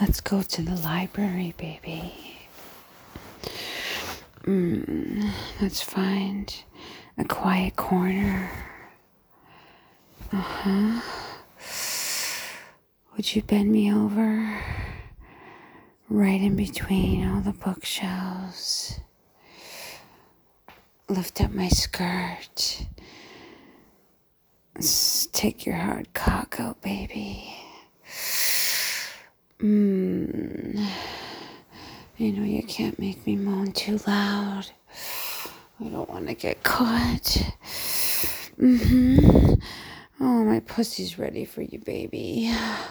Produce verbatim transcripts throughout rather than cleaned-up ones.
Let's go to the library, baby. Mm, let's find a quiet corner. Uh-huh. Would you bend me over? Right in between all the bookshelves. Lift up my skirt. S- Take your hard cock out, baby. Mmm. You know you can't make me moan too loud. I don't want to get caught. Mm-hmm. Oh, my pussy's ready for you, baby.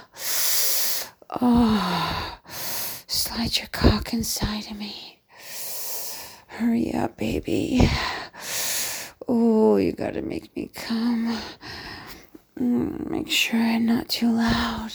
Oh, slide your cock inside of me. Hurry up, baby. Oh, you gotta make me come. Mm, make sure I'm not too loud.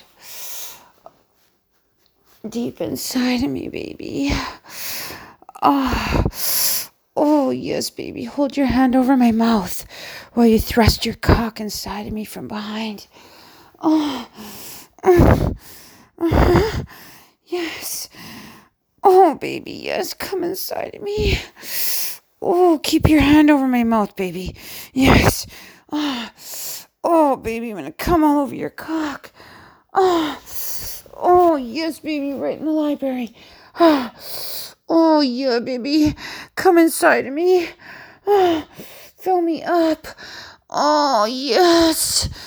Deep inside of me, baby. Oh, oh, yes, baby. Hold your hand over my mouth while you thrust your cock inside of me from behind. Oh, uh, uh, yes. Oh, baby, yes, come inside of me. Oh, keep your hand over my mouth, baby. Yes. Oh, oh, baby, I'm gonna come all over your cock. Oh, oh, yes, baby, right in the library. Oh, oh yeah, baby, come inside of me. Oh, fill me up. Oh, yes.